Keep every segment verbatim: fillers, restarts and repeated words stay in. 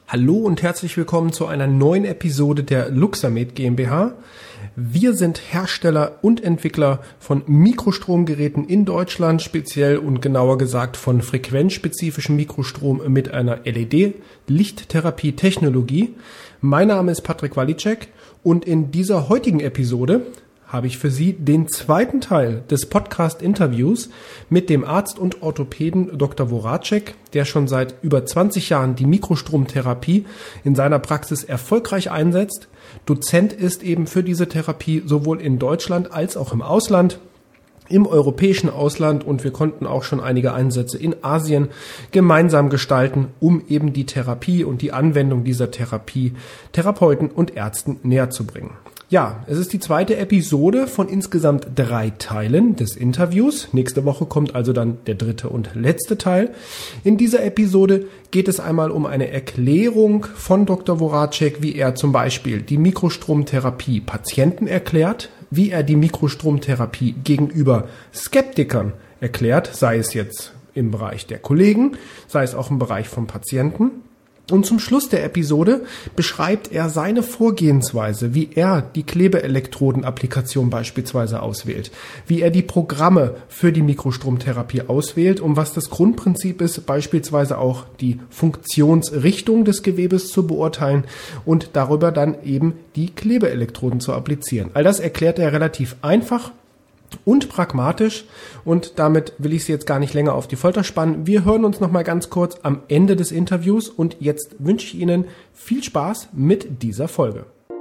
Hallo und herzlich willkommen zu einer neuen Episode der Luxamed GmbH. Wir sind Hersteller und Entwickler von Mikrostromgeräten in Deutschland, speziell und genauer gesagt von frequenzspezifischem Mikrostrom mit einer L E D-Lichttherapie-Technologie. Mein Name ist Patrick Walicek und in dieser heutigen Episode habe ich für Sie den zweiten Teil des Podcast-Interviews mit dem Arzt und Orthopäden Doktor Voracek, der schon seit über zwanzig Jahren die Mikrostromtherapie in seiner Praxis erfolgreich einsetzt. Dozent ist eben für diese Therapie sowohl in Deutschland als auch im Ausland, im europäischen Ausland, und wir konnten auch schon einige Einsätze in Asien gemeinsam gestalten, um eben die Therapie und die Anwendung dieser Therapie Therapeuten und Ärzten näher zu bringen. Ja, es ist die zweite Episode von insgesamt drei Teilen des Interviews. Nächste Woche kommt also dann der dritte und letzte Teil. In dieser Episode geht es einmal um eine Erklärung von Doktor Voracek, wie er zum Beispiel die Mikrostromtherapie Patienten erklärt, wie er die Mikrostromtherapie gegenüber Skeptikern erklärt, sei es jetzt im Bereich der Kollegen, sei es auch im Bereich von Patienten. Und zum Schluss der Episode beschreibt er seine Vorgehensweise, wie er die Klebeelektroden-Applikation beispielsweise auswählt, wie er die Programme für die Mikrostromtherapie auswählt und was das Grundprinzip ist, beispielsweise auch die Funktionsrichtung des Gewebes zu beurteilen und darüber dann eben die Klebeelektroden zu applizieren. All das erklärt er relativ einfach und pragmatisch, und damit will ich Sie jetzt gar nicht länger auf die Folter spannen. Wir hören uns noch mal ganz kurz am Ende des Interviews, und jetzt wünsche ich Ihnen viel Spaß mit dieser Folge.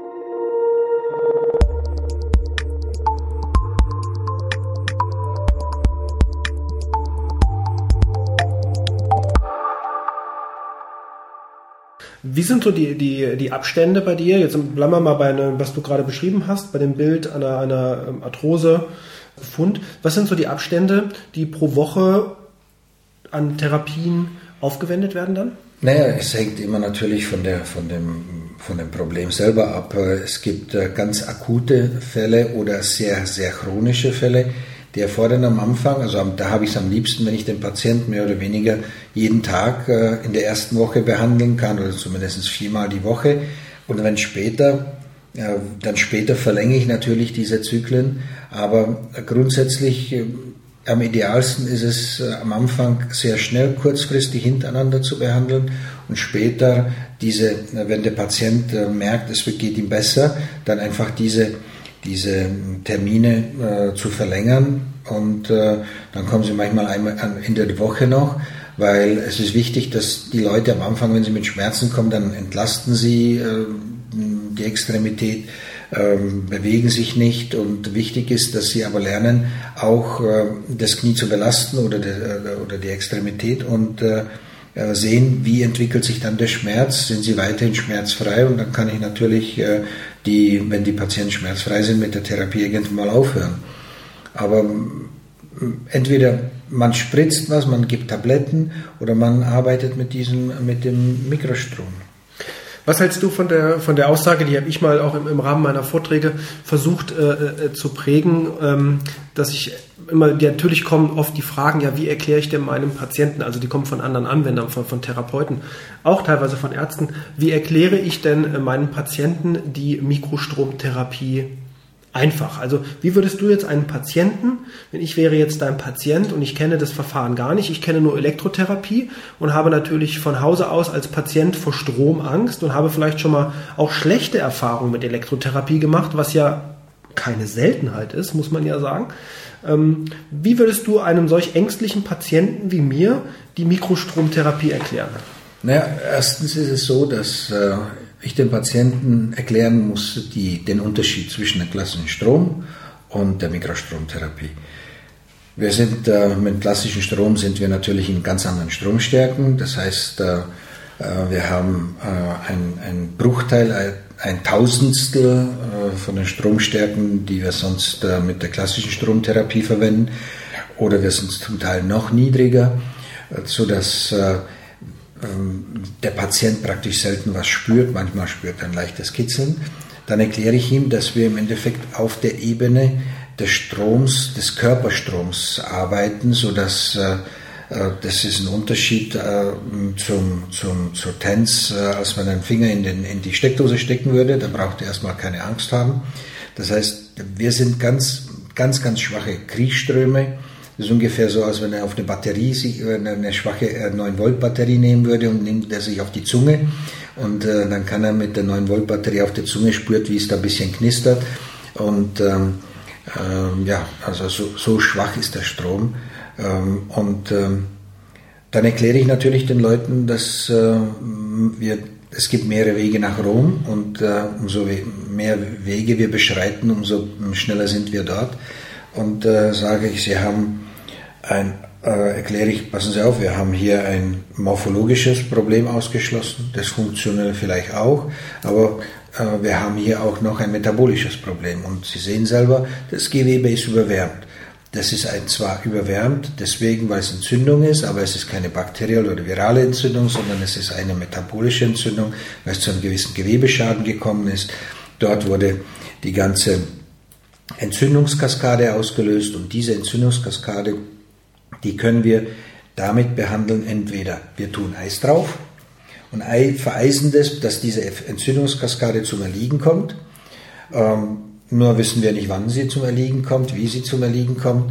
Wie sind so die, die, die Abstände bei dir? Jetzt bleiben wir mal bei einem, was du gerade beschrieben hast, bei dem Bild einer, einer Arthrose. Fund. Was sind so die Abstände, die pro Woche an Therapien aufgewendet werden dann? Naja, es hängt immer natürlich von, der, von, dem, von dem Problem selber ab. Es gibt ganz akute Fälle oder sehr, sehr chronische Fälle, die erfordern am Anfang, also da habe ich es am liebsten, wenn ich den Patienten mehr oder weniger jeden Tag in der ersten Woche behandeln kann, oder zumindest viermal die Woche. Und wenn später, ja, dann später verlängere ich natürlich diese Zyklen, aber grundsätzlich am idealsten ist es am Anfang sehr schnell, kurzfristig hintereinander zu behandeln und später diese, wenn der Patient merkt, es geht ihm besser, dann einfach diese, diese Termine äh, zu verlängern, und äh, dann kommen sie manchmal einmal an, in der Woche noch, weil es ist wichtig, dass die Leute am Anfang, wenn sie mit Schmerzen kommen, dann entlasten sie äh, die Extremität, ähm, bewegen sich nicht, und wichtig ist, dass sie aber lernen, auch äh, das Knie zu belasten oder, de, oder die Extremität, und äh, sehen, wie entwickelt sich dann der Schmerz, sind sie weiterhin schmerzfrei, und dann kann ich natürlich, äh, die, wenn die Patienten schmerzfrei sind, mit der Therapie irgendwann mal aufhören. Aber entweder man spritzt was, man gibt Tabletten, oder man arbeitet mit diesem, mit dem Mikrostrom. Was hältst du von der, von der Aussage, die habe ich mal auch im, im Rahmen meiner Vorträge versucht äh, zu prägen, ähm, dass ich immer, die, natürlich kommen oft die Fragen, ja, wie erkläre ich denn meinem Patienten, also die kommen von anderen Anwendern, von, von Therapeuten, auch teilweise von Ärzten, wie erkläre ich denn äh, meinem Patienten die Mikrostromtherapie einfach? Also wie würdest du jetzt einen Patienten, wenn ich wäre jetzt dein Patient und ich kenne das Verfahren gar nicht, ich kenne nur Elektrotherapie und habe natürlich von Hause aus als Patient vor Strom Angst und habe vielleicht schon mal auch schlechte Erfahrungen mit Elektrotherapie gemacht, was ja keine Seltenheit ist, muss man ja sagen. Ähm, wie würdest du einem solch ängstlichen Patienten wie mir die Mikrostromtherapie erklären? Naja, erstens ist es so, dass äh ich den Patienten erklären muss, die, den Unterschied zwischen dem klassischen Strom und der Mikrostromtherapie. Wir sind äh, mit klassischen Strom sind wir natürlich in ganz anderen Stromstärken. Das heißt, äh, wir haben äh, ein, ein Bruchteil, ein, ein Tausendstel äh, von den Stromstärken, die wir sonst äh, mit der klassischen Stromtherapie verwenden, oder wir sind zum Teil noch niedriger, äh, sodass äh, der Patient praktisch selten was spürt, manchmal spürt er ein leichtes Kitzeln. Dann erkläre ich ihm, dass wir im Endeffekt auf der Ebene des Stroms, des Körperstroms arbeiten, sodass Das ist ein Unterschied zum, zum, zur T E N S, als man einen Finger in, den, in die Steckdose stecken würde. Da braucht ihr erstmal keine Angst haben. Das heißt, wir sind ganz, ganz, ganz schwache Kriechströme. Das ist ungefähr so, als wenn er auf eine Batterie, eine schwache neun Volt Batterie nehmen würde und nimmt er sich auf die Zunge. Und äh, dann kann er mit der neun Volt Batterie auf der Zunge spürt, wie es da ein bisschen knistert. Und ähm, ähm, ja, also so, so schwach ist der Strom. Ähm, und ähm, dann erkläre ich natürlich den Leuten, dass äh, wir, es gibt mehrere Wege nach Rom und äh, umso mehr Wege wir beschreiten, umso schneller sind wir dort. Und äh, sage ich, Sie haben ein, äh, erkläre ich, passen Sie auf, wir haben hier ein morphologisches Problem ausgeschlossen, das funktionelle vielleicht auch, aber äh, wir haben hier auch noch ein metabolisches Problem. Und Sie sehen selber, das Gewebe ist überwärmt. Das ist ein, zwar überwärmt, deswegen, weil es Entzündung ist, aber es ist keine bakterielle oder virale Entzündung, sondern es ist eine metabolische Entzündung, weil es zu einem gewissen Gewebeschaden gekommen ist. Dort wurde die ganze Entzündungskaskade ausgelöst und diese Entzündungskaskade, die können wir damit behandeln, entweder wir tun Eis drauf und vereisen das, dass diese Entzündungskaskade zum Erliegen kommt. Ähm, Nur wissen wir nicht, wann sie zum Erliegen kommt, wie sie zum Erliegen kommt.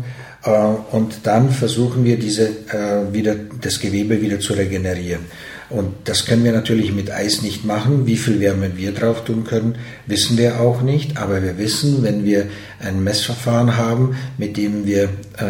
Und dann versuchen wir, diese, wieder, das Gewebe wieder zu regenerieren. Und das können wir natürlich mit Eis nicht machen. Wie viel Wärme wir drauf tun können, wissen wir auch nicht. Aber wir wissen, wenn wir ein Messverfahren haben, mit dem wir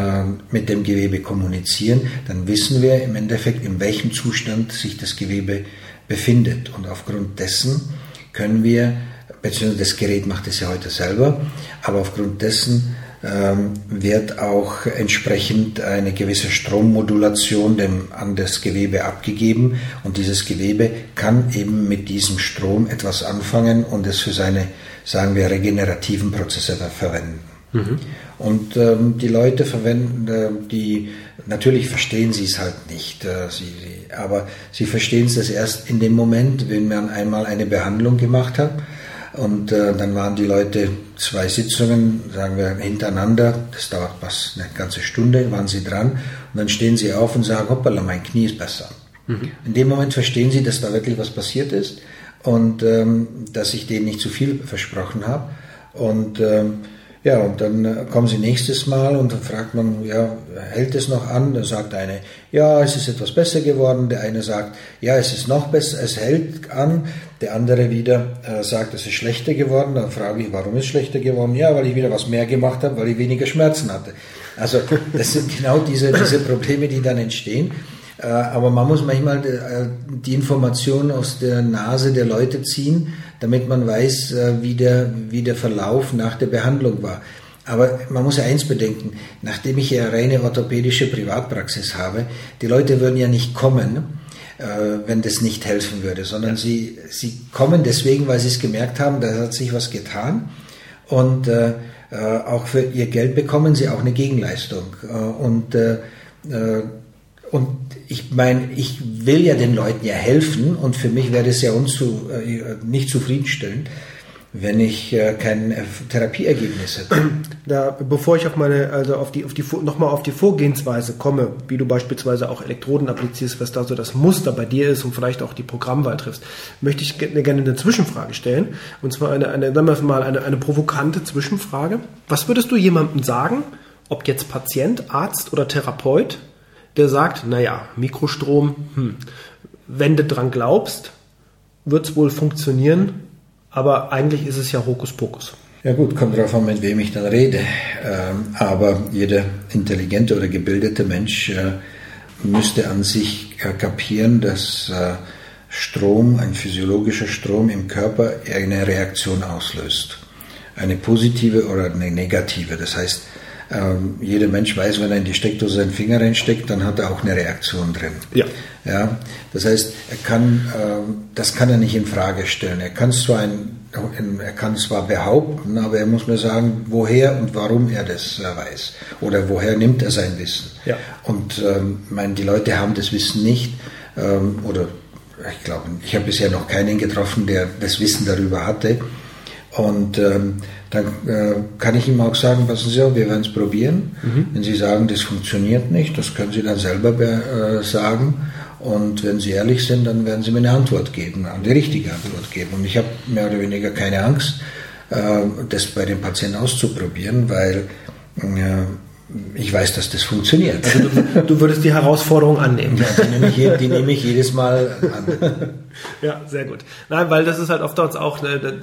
mit dem Gewebe kommunizieren, dann wissen wir im Endeffekt, in welchem Zustand sich das Gewebe befindet. Und aufgrund dessen können wir, beziehungsweise das Gerät macht es ja heute selber, aber aufgrund dessen ähm, wird auch entsprechend eine gewisse Strommodulation dem, an das Gewebe abgegeben und dieses Gewebe kann eben mit diesem Strom etwas anfangen und es für seine, sagen wir, regenerativen Prozesse verwenden. Mhm. Und ähm, die Leute verwenden, äh, die natürlich verstehen sie es halt nicht, äh, sie, sie, aber sie verstehen es erst in dem Moment, wenn man einmal eine Behandlung gemacht hat. Und äh, dann waren die Leute zwei Sitzungen, sagen wir, hintereinander, das dauert fast eine ganze Stunde, waren sie dran und dann stehen sie auf und sagen, hoppala, mein Knie ist besser. Mhm. In dem Moment verstehen sie, dass da wirklich was passiert ist und ähm, dass ich denen nicht zu viel versprochen habe. Und ähm, ja, und dann kommen sie nächstes Mal und dann fragt man, ja, hält es noch an? Dann sagt eine, ja, es ist etwas besser geworden. Der eine sagt, ja, es ist noch besser, es hält an. Der andere wieder äh, sagt, es ist schlechter geworden. Dann frage ich, warum ist es schlechter geworden? Ja, weil ich wieder was mehr gemacht habe, weil ich weniger Schmerzen hatte. Also das sind genau diese, diese Probleme, die dann entstehen. Äh, aber man muss manchmal äh, die Informationen aus der Nase der Leute ziehen, damit man weiß, äh, wie der, wie der Verlauf nach der Behandlung war. Aber man muss ja eins bedenken, nachdem ich ja reine orthopädische Privatpraxis habe, die Leute würden ja nicht kommen, äh, wenn das nicht helfen würde, sondern ja. sie, sie kommen deswegen, weil sie es gemerkt haben, da hat sich was getan und äh, äh, auch für ihr Geld bekommen sie auch eine Gegenleistung. Äh, und äh, äh, Und ich meine, ich will ja den Leuten ja helfen und für mich wäre das ja unzu, äh, nicht zufriedenstellend, wenn ich äh, kein äh, Therapieergebnis hätte. Da, bevor ich auf meine, also auf die, auf die, nochmal auf die Vorgehensweise komme, wie du beispielsweise auch Elektroden applizierst, was da so das Muster bei dir ist und vielleicht auch die Programmwahl triffst, möchte ich gerne eine Zwischenfrage stellen. Und zwar eine, eine, sagen wir mal, eine, eine provokante Zwischenfrage. Was würdest du jemandem sagen, ob jetzt Patient, Arzt oder Therapeut, der sagt, naja, Mikrostrom, hm, wenn du dran glaubst, wird es wohl funktionieren, aber eigentlich ist es ja Hokuspokus. Ja gut, kommt darauf an, mit wem ich dann rede. Ähm, aber jeder intelligente oder gebildete Mensch äh, müsste an sich äh, kapieren, dass äh, Strom, ein physiologischer Strom im Körper eine Reaktion auslöst. Eine positive oder eine negative. Das heißt, Ähm, jeder Mensch weiß, wenn er in die Steckdose seinen Finger reinsteckt, dann hat er auch eine Reaktion drin. Ja. Ja, das heißt, er kann, ähm, das kann er nicht in Frage stellen. Er kann zwar ein, er kann zwar behaupten, aber er muss mir sagen, woher und warum er das äh, weiß oder woher nimmt er sein Wissen. Ja. Und ähm, meine, die Leute haben das Wissen nicht ähm, oder ich glaube, ich habe bisher noch keinen getroffen, der das Wissen darüber hatte. Und ähm, dann äh, kann ich ihm auch sagen, passen Sie auf, wir werden es probieren. Mhm. Wenn Sie sagen, das funktioniert nicht, das können Sie dann selber äh, sagen. Und wenn Sie ehrlich sind, dann werden Sie mir eine Antwort geben, eine richtige Antwort geben. Und ich habe mehr oder weniger keine Angst, äh, das bei den Patienten auszuprobieren, weil äh, ich weiß, dass das funktioniert. Also du, du würdest die Herausforderung annehmen. Ja, die nehme ich, die nehme ich jedes Mal an. Ja, sehr gut. Nein, weil das ist halt oft auch,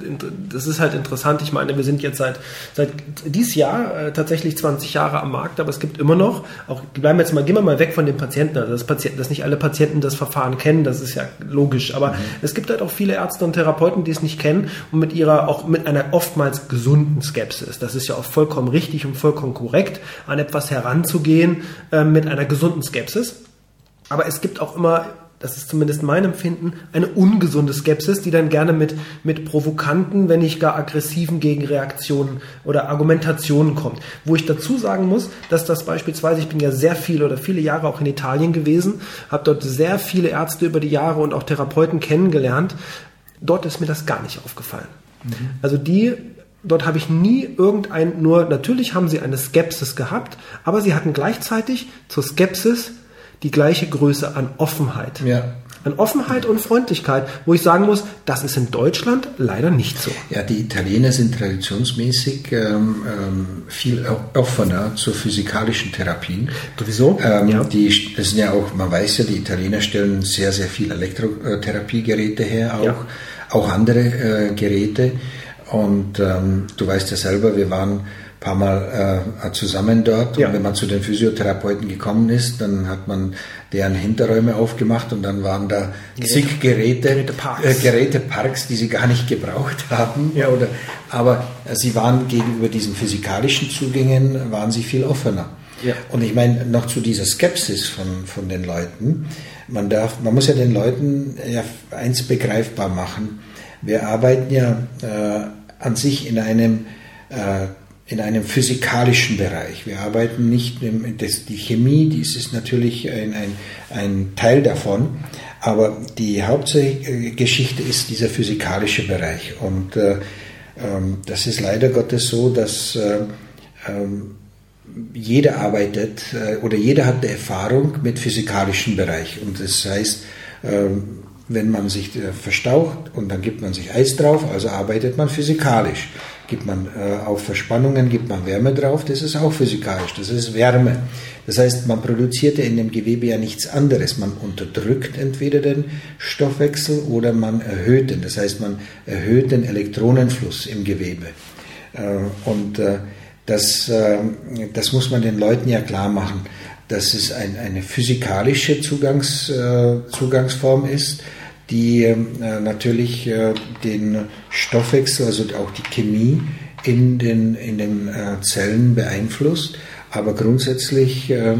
das ist halt interessant. Ich meine, wir sind jetzt seit, seit dieses Jahr äh, tatsächlich zwanzig Jahre am Markt, aber es gibt immer noch, auch, bleiben wir jetzt mal, gehen wir mal weg von den Patienten, also das Patienten, dass nicht alle Patienten das Verfahren kennen, das ist ja logisch, aber mhm. es gibt halt auch viele Ärzte und Therapeuten, die es nicht kennen und mit ihrer, auch mit einer oftmals gesunden Skepsis, das ist ja auch vollkommen richtig und vollkommen korrekt, an etwas heranzugehen äh, mit einer gesunden Skepsis. Aber es gibt auch immer, das ist zumindest mein Empfinden, eine ungesunde Skepsis, die dann gerne mit, mit provokanten, wenn nicht gar aggressiven Gegenreaktionen oder Argumentationen kommt. Wo ich dazu sagen muss, dass das beispielsweise, ich bin ja sehr viel oder viele Jahre auch in Italien gewesen, habe dort sehr viele Ärzte über die Jahre und auch Therapeuten kennengelernt. Dort ist mir das gar nicht aufgefallen. Mhm. Also die... Dort habe ich nie irgendein, nur natürlich haben sie eine Skepsis gehabt, aber sie hatten gleichzeitig zur Skepsis die gleiche Größe an Offenheit. Ja. An Offenheit und Freundlichkeit, wo ich sagen muss, das ist in Deutschland leider nicht so. Ja, die Italiener sind traditionsmäßig ähm, viel offener zu physikalischen Therapien. Sowieso? Ähm, ja. Die, das sind ja auch, man weiß ja, die Italiener stellen sehr, sehr viel Elektrotherapiegeräte her, auch, ja. auch andere äh, Geräte. Und ähm, du weißt ja selber, wir waren ein paar Mal äh, zusammen dort. Ja. Und wenn man zu den Physiotherapeuten gekommen ist, dann hat man deren Hinterräume aufgemacht und dann waren da zig Geräte, Geräteparks. Äh, Geräteparks, die sie gar nicht gebraucht haben. Ja. Oder, aber äh, sie waren gegenüber diesen physikalischen Zugängen, waren sie viel offener. Ja. Und ich meine, noch zu dieser Skepsis von, von den Leuten. Man darf, man muss ja den Leuten ja eins begreifbar machen. Wir arbeiten ja äh, an sich in einem, äh, in einem physikalischen Bereich. Wir arbeiten nicht, im, das, die Chemie, dies ist natürlich ein, ein, ein Teil davon, aber die Hauptgeschichte ist dieser physikalische Bereich. Und äh, ähm, das ist leider Gottes so, dass äh, ähm, jeder arbeitet äh, oder jeder hat eine Erfahrung mit physikalischen Bereich. Und das heißt, äh, wenn man sich verstaucht und dann gibt man sich Eis drauf, also arbeitet man physikalisch. Gibt man äh, auf Verspannungen, gibt man Wärme drauf, das ist auch physikalisch, das ist Wärme. Das heißt, man produziert ja in dem Gewebe ja nichts anderes. Man unterdrückt entweder den Stoffwechsel oder man erhöht den. Das heißt, man erhöht den Elektronenfluss im Gewebe. Äh, und äh, das, äh, das muss man den Leuten ja klar machen, dass es ein, eine physikalische Zugangs, äh, Zugangsform ist, die äh, natürlich äh, den Stoffwechsel, also auch die Chemie in den, in den äh, Zellen beeinflusst, aber grundsätzlich äh, äh,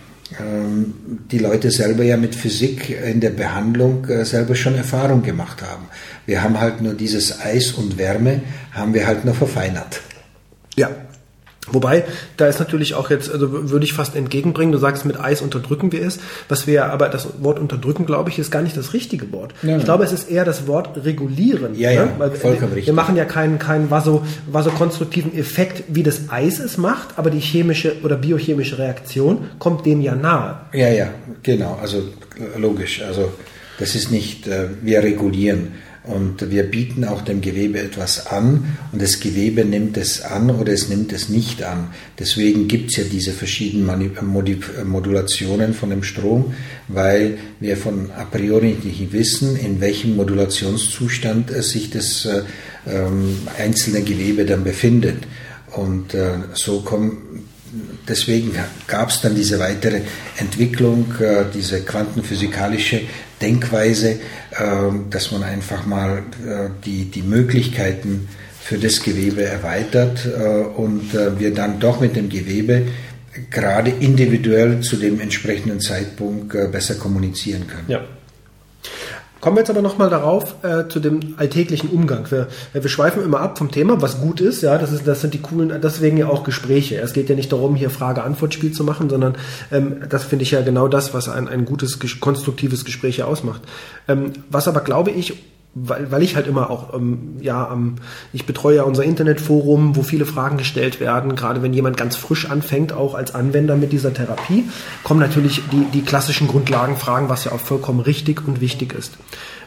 die Leute selber ja mit Physik in der Behandlung äh, selber schon Erfahrung gemacht haben. Wir haben halt nur dieses Eis und Wärme, haben wir halt nur verfeinert. Ja. Wobei, da ist natürlich auch jetzt, also würde ich fast entgegenbringen, du sagst, mit Eis unterdrücken wir es, was wir, aber das Wort unterdrücken, glaube ich, ist gar nicht das richtige Wort. Ja, ich glaube, es ist eher das Wort regulieren. Ja, ja, ne? Weil vollkommen wir, richtig. Wir machen ja keinen, keinen vaso, vasokonstruktiven Effekt, wie das Eis es macht, aber die chemische oder biochemische Reaktion kommt dem ja nahe. Ja, ja, genau, also logisch, also das ist nicht, wir regulieren. Und wir bieten auch dem Gewebe etwas an und das Gewebe nimmt es an oder es nimmt es nicht an. Deswegen gibt es ja diese verschiedenen Modulationen von dem Strom, weil wir von a priori nicht wissen, in welchem Modulationszustand sich das äh, einzelne Gewebe dann befindet. Und äh, so kommen Deswegen gab es dann diese weitere Entwicklung, äh, diese quantenphysikalische Denkweise, äh, dass man einfach mal äh, die, die Möglichkeiten für das Gewebe erweitert äh, und äh, wir dann doch mit dem Gewebe gerade individuell zu dem entsprechenden Zeitpunkt äh, besser kommunizieren können. Ja. Kommen wir jetzt aber nochmal darauf, äh, zu dem alltäglichen Umgang. Wir, wir schweifen immer ab vom Thema, was gut ist, ja, das ist, das sind die coolen, deswegen ja auch Gespräche. Es geht ja nicht darum, hier Frage-Antwort-Spiel zu machen, sondern ähm, das finde ich ja genau das, was ein, ein gutes, konstruktives Gespräch ja ausmacht. Ähm, was aber, glaube ich, weil, weil ich halt immer auch, ähm, ja, ähm, ich betreue ja unser Internetforum, wo viele Fragen gestellt werden, gerade wenn jemand ganz frisch anfängt, auch als Anwender mit dieser Therapie, kommen natürlich die, die klassischen Grundlagenfragen, was ja auch vollkommen richtig und wichtig ist.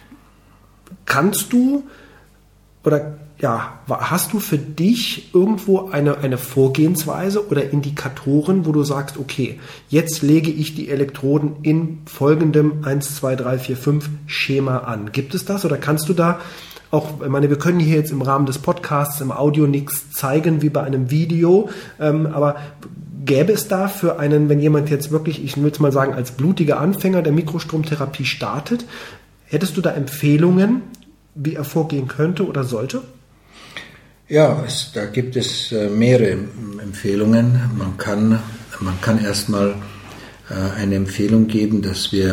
Kannst du, oder ja, hast du für dich irgendwo eine, eine Vorgehensweise oder Indikatoren, wo du sagst, okay, jetzt lege ich die Elektroden in folgendem eins, zwei, drei, vier, fünf Schema an. Gibt es das oder kannst du da auch, ich meine, wir können hier jetzt im Rahmen des Podcasts im Audio nichts zeigen wie bei einem Video, ähm, aber gäbe es da für einen, wenn jemand jetzt wirklich, ich will es mal sagen, als blutiger Anfänger der Mikrostromtherapie startet, hättest du da Empfehlungen, wie er vorgehen könnte oder sollte? Ja, es, da gibt es äh, mehrere Empfehlungen. Man kann, man kann erstmal äh, eine Empfehlung geben, dass wir,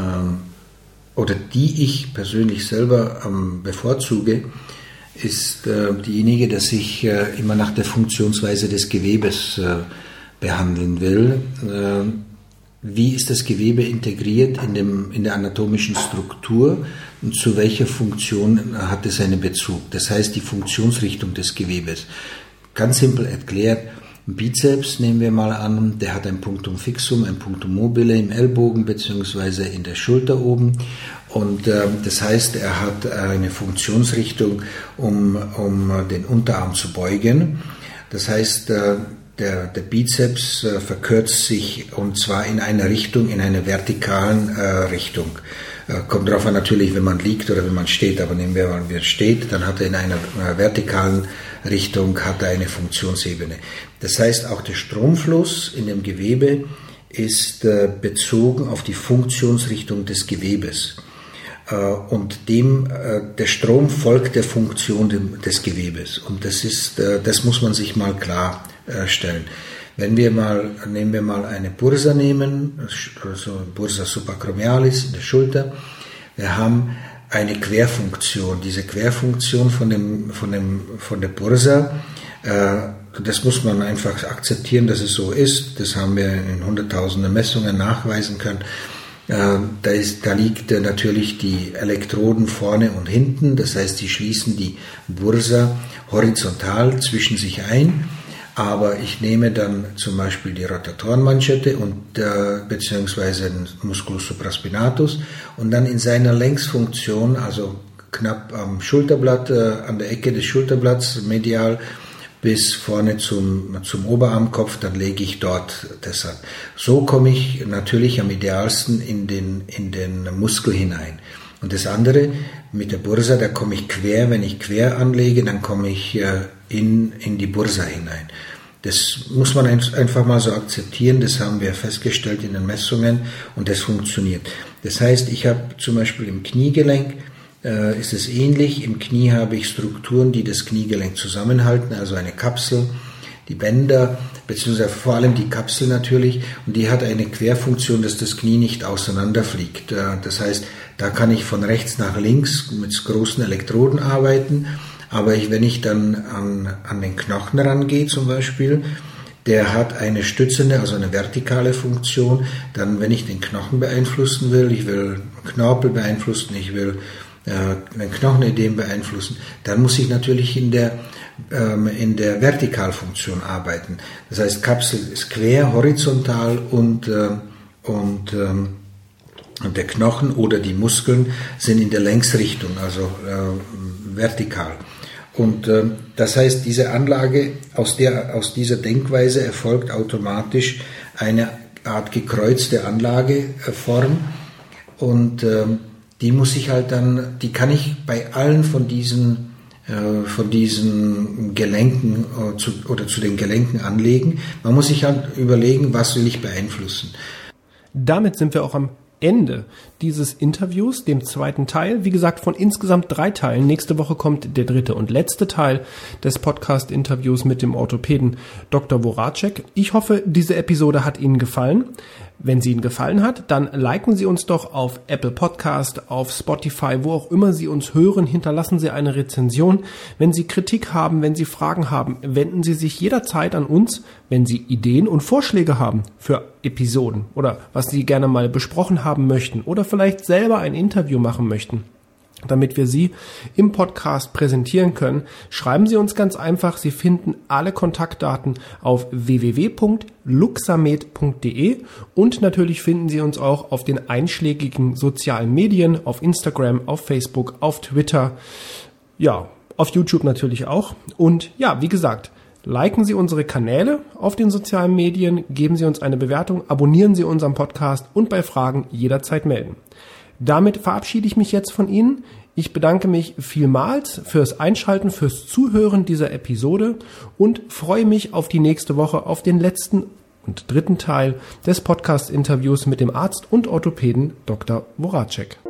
äh, oder die ich persönlich selber ähm, bevorzuge, ist äh, diejenige, dass ich äh, immer nach der Funktionsweise des Gewebes äh, behandeln will. Äh, wie ist das Gewebe integriert in, dem, in der anatomischen Struktur und zu welcher Funktion hat es einen Bezug? Das heißt, die Funktionsrichtung des Gewebes. Ganz simpel erklärt, ein Bizeps nehmen wir mal an, der hat ein Punctum fixum, ein Punctum mobile im Ellbogen bzw. in der Schulter oben. Und äh, das heißt, er hat eine Funktionsrichtung, um, um den Unterarm zu beugen. Das heißt, äh, Der, der Bizeps äh, verkürzt sich und zwar in eine Richtung, in eine vertikalen äh, Richtung. Äh, kommt darauf an natürlich, wenn man liegt oder wenn man steht, aber nehmen wir mal, wenn man steht, dann hat er in einer äh, vertikalen Richtung hat er eine Funktionsebene. Das heißt, auch der Stromfluss in dem Gewebe ist äh, bezogen auf die Funktionsrichtung des Gewebes. Äh, und dem, äh, der Strom folgt der Funktion dem, des Gewebes. Und das ist, äh, das muss man sich mal klar stellen. Wenn wir mal, nehmen wir mal eine Bursa nehmen, also Bursa subacromialis in der Schulter, wir haben eine Querfunktion. Diese Querfunktion von dem, von dem, von der Bursa, äh, das muss man einfach akzeptieren, dass es so ist. Das haben wir in hunderttausenden Messungen nachweisen können. Äh, da ist, da liegt äh, natürlich die Elektroden vorne und hinten. Das heißt, die schließen die Bursa horizontal zwischen sich ein. Aber ich nehme dann zum Beispiel die Rotatorenmanschette und äh, beziehungsweise den Musculus supraspinatus und dann in seiner Längsfunktion, also knapp am Schulterblatt, äh, an der Ecke des Schulterblatts medial bis vorne zum, zum Oberarmkopf, dann lege ich dort das an. So komme ich natürlich am idealsten in den, in den Muskel hinein. Und das andere mit der Bursa, da komme ich quer, wenn ich quer anlege, dann komme ich äh, in, in die Bursa hinein. Das muss man einfach mal so akzeptieren, das haben wir festgestellt in den Messungen und das funktioniert. Das heißt, ich habe zum Beispiel im Kniegelenk, äh, ist es ähnlich, im Knie habe ich Strukturen, die das Kniegelenk zusammenhalten, also eine Kapsel, die Bänder, beziehungsweise vor allem die Kapsel natürlich, und die hat eine Querfunktion, dass das Knie nicht auseinanderfliegt. Äh, das heißt, da kann ich von rechts nach links mit großen Elektroden arbeiten. Aber ich, wenn ich dann an, an den Knochen rangehe zum Beispiel, der hat eine stützende, also eine vertikale Funktion, dann wenn ich den Knochen beeinflussen will, ich will Knorpel beeinflussen, ich will äh, ein Knochenödem beeinflussen, dann muss ich natürlich in der, ähm, in der Vertikalfunktion arbeiten. Das heißt, Kapsel ist quer, horizontal und, äh, und ähm, Und der Knochen oder die Muskeln sind in der Längsrichtung, also äh, vertikal. Und äh, das heißt, diese Anlage, aus, der, aus dieser Denkweise erfolgt automatisch eine Art gekreuzte Anlageform. Und äh, die muss ich halt dann, die kann ich bei allen von diesen, äh, von diesen Gelenken äh, zu, oder zu den Gelenken anlegen. Man muss sich halt überlegen, was will ich beeinflussen. Damit sind wir auch am Ende dieses Interviews, dem zweiten Teil, wie gesagt, von insgesamt drei Teilen. Nächste Woche kommt der dritte und letzte Teil des Podcast-Interviews mit dem Orthopäden Doktor Voracek. Ich hoffe, diese Episode hat Ihnen gefallen. Wenn sie Ihnen gefallen hat, dann liken Sie uns doch auf Apple Podcast, auf Spotify, wo auch immer Sie uns hören. Hinterlassen Sie eine Rezension. Wenn Sie Kritik haben, wenn Sie Fragen haben, wenden Sie sich jederzeit an uns, wenn Sie Ideen und Vorschläge haben für Episoden oder was Sie gerne mal besprochen haben möchten oder vielleicht selber ein Interview machen möchten. damit wir Sie im Podcast präsentieren können, schreiben Sie uns ganz einfach. Sie finden alle Kontaktdaten auf w w w punkt luxamed punkt d e und natürlich finden Sie uns auch auf den einschlägigen sozialen Medien, auf Instagram, auf Facebook, auf Twitter, ja, auf YouTube natürlich auch. Und ja, wie gesagt, liken Sie unsere Kanäle auf den sozialen Medien, geben Sie uns eine Bewertung, abonnieren Sie unseren Podcast und bei Fragen jederzeit melden. Damit verabschiede ich mich jetzt von Ihnen. Ich bedanke mich vielmals fürs Einschalten, fürs Zuhören dieser Episode und freue mich auf die nächste Woche, auf den letzten und dritten Teil des Podcast-Interviews mit dem Arzt und Orthopäden Doktor Voracek.